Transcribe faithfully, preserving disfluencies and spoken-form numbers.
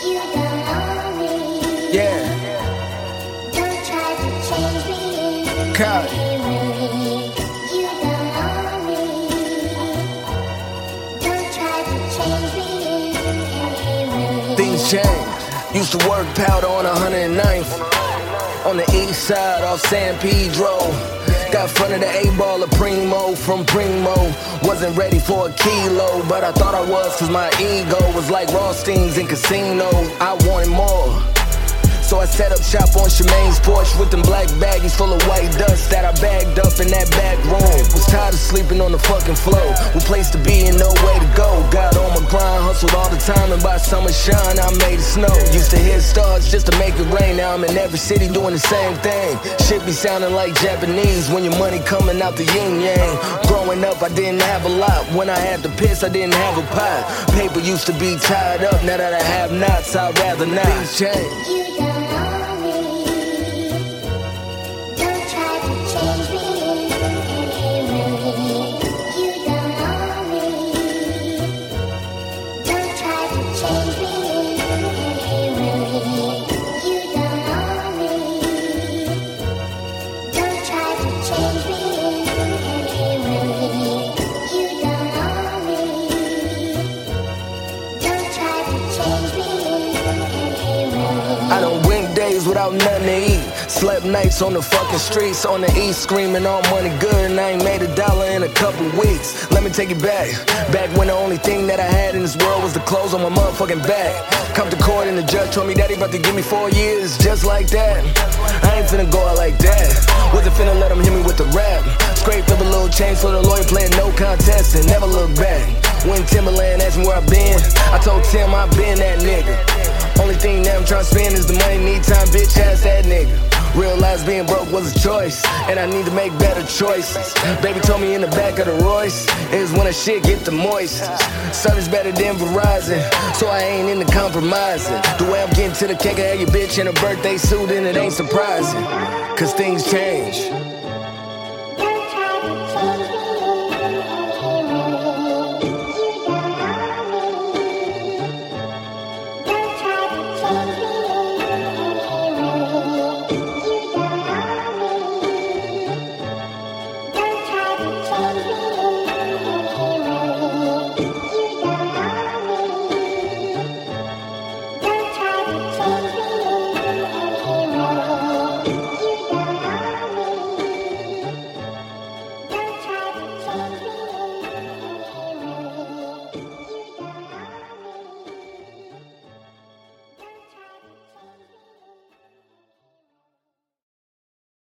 You don't own me. Yeah. Don't try to change me. God. You don't own me. Don't try to change me. Things change. Used to work powder on one hundred ninth. On the east side off San Pedro. Got front of the A-ball of Primo from Primo. Wasn't ready for a kilo, but I thought I was, cause my ego was like Rothstein's in Casino. I wanted more, so I set up shop on Charmaine's porch with them black baggies full of white dust that I bagged up in that back room. Was tired of sleeping on the fucking floor. With place to be and no way to go. Got on my grind, hustled all the time, and by summer shine I made it snow. Used to hit stars just to make it rain. Now I'm in every city doing the same thing. Shit be sounding like Japanese when your money coming out the yin yang. Growing up I didn't have a lot. When I had to piss I didn't have a pot. Paper used to be tied up. Now that I have knots I'd rather not. Things change. You don't own me. Don't try to change me. You don't own me. Don't try to change me. You don't own me. Don't try to change me. You don't own me. Don't try to change me. I done went days without nothing to eat. Slept nights on the fucking streets on the east, screaming all money good, and I ain't made a dollar in a couple weeks. Let me take it back. Back when the only thing that I had in this world was the clothes on my motherfucking back. Come to court and the judge told me that he about to give me four years just like that. I ain't finna go out like that. Wasn't finna let him hit me with the rap. Scraped up a little change for the lawyer, playing no contest and never look back. When Timberland asked me where I been, I told Tim I been that nigga. Only thing that I'm tryna spend is the money, need time, bitch, ask that nigga. Realized being broke was a choice, and I need to make better choices. Baby told me in the back of the Royce is when a shit get the moist. Service better than Verizon, so I ain't into compromising. The way I'm getting to the cake, I had your bitch in a birthday suit, and it ain't surprising, cause things change.